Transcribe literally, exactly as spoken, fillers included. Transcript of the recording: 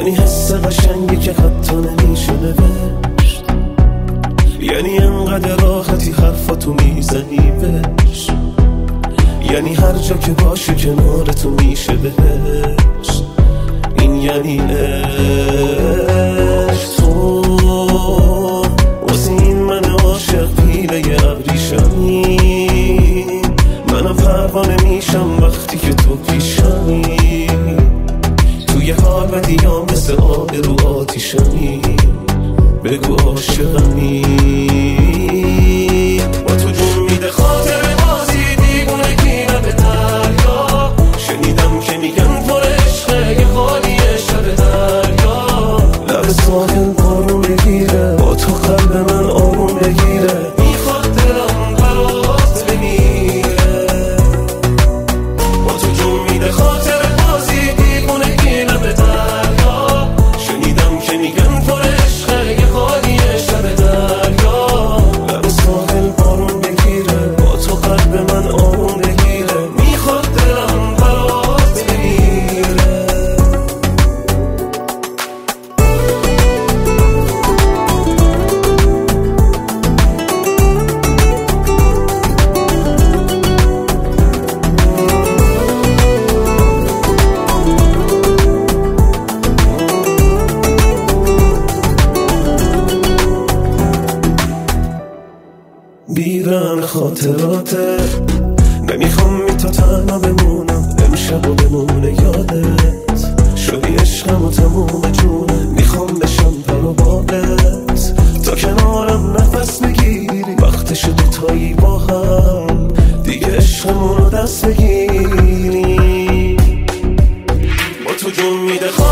یعنی حس قشنگی که حتی نمیشه نوشت، یعنی انقدر راحتی حرفاتو میزنی بهش، یعنی هر جا که باشی کنار تو میشه بهش. این یعنی عشق. تو واسه این من عاشق پیله ابریشمی، منم پروانه میشم وقتی که تو پیشمی. توی حال بدیام مثل آب رو آتیشمی، بگو عاشقمی. با تو جون میده خاطر بازی دیوونگی به دریا، شنیدم که میگن پر عشقه یه خالیه شب دریا. لب ساحل بارون بگیره، با تو قلب من آروم بگیره، میخواد دلم برات بمیره. با تو جون میده خاطر بازی دیوونگی به دریا، شنیدم که میگن پر عشقه یه خالیه شب دریا. لب ساحل بارون بگیره، با تو قلب من آروم بگیره، میخواد دلم برات بمیره. بیرن خاطراته، نمیخوام بی تو تنها بمونم، امشب و بمونه یادت. شدی عشقم و تموم جونه، میخوام بشم پر و بالت، تا کنارم نفس بگیری. وقت شد دوتایی با هم دیگه عشقمون رو دست بگیری. با تو جون میده